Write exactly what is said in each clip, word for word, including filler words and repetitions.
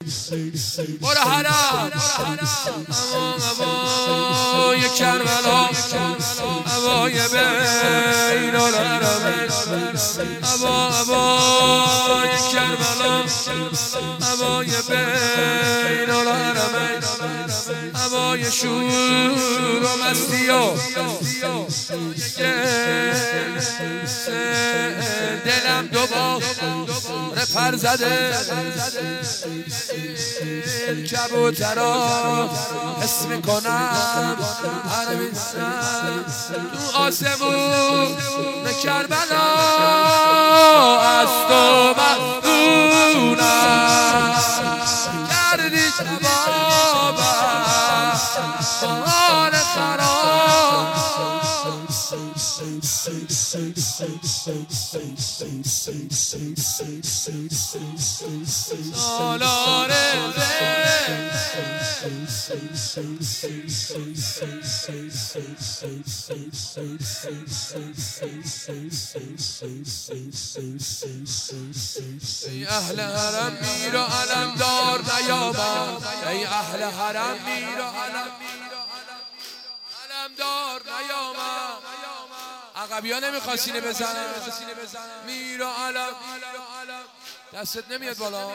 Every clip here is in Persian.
برو حرم هوای کربلا هوای بین الحرمین هوا هوای کربلا هوای بین الحرمین هوای شور و مستی و دلم دوباره پر زده کبوترا حس میکنم هر میزن تو آسمون کربلا از تو مدونم کردی جوابم بار خراب سالار ای اهل حرم میر و علم دار نیامد ای اهل حرم میر و علم دار نیامد عقبی ها نمیخواستینه بزنن میر و علم دستت نمیاد بالا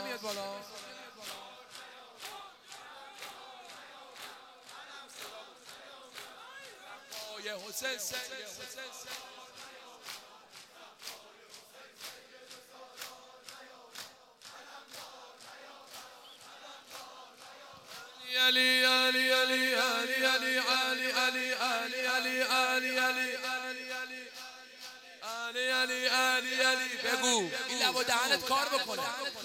علی علی علی علی علی علی علی علی علی علی علی علی علی علی علی بگو این لب و دهنت کار بکنه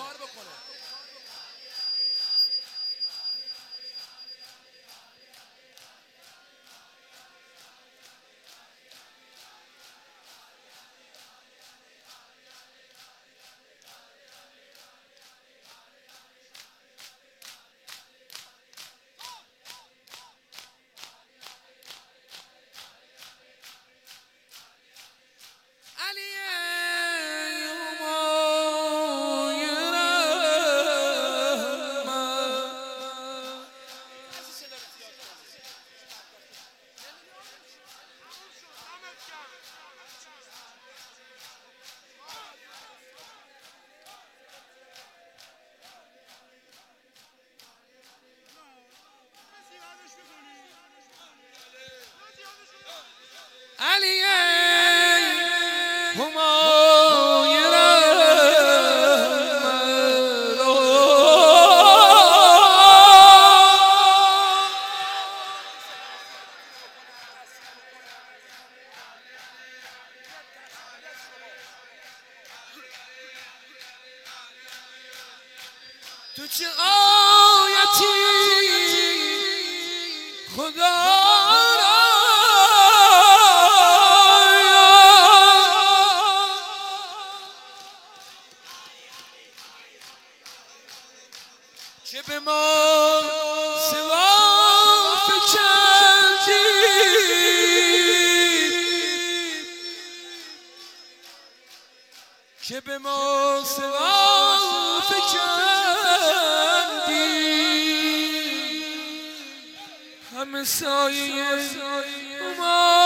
علی همای تو چه آیتی خدا که به ما سوا فکندی که به ما سوا فکندی همه سایه ما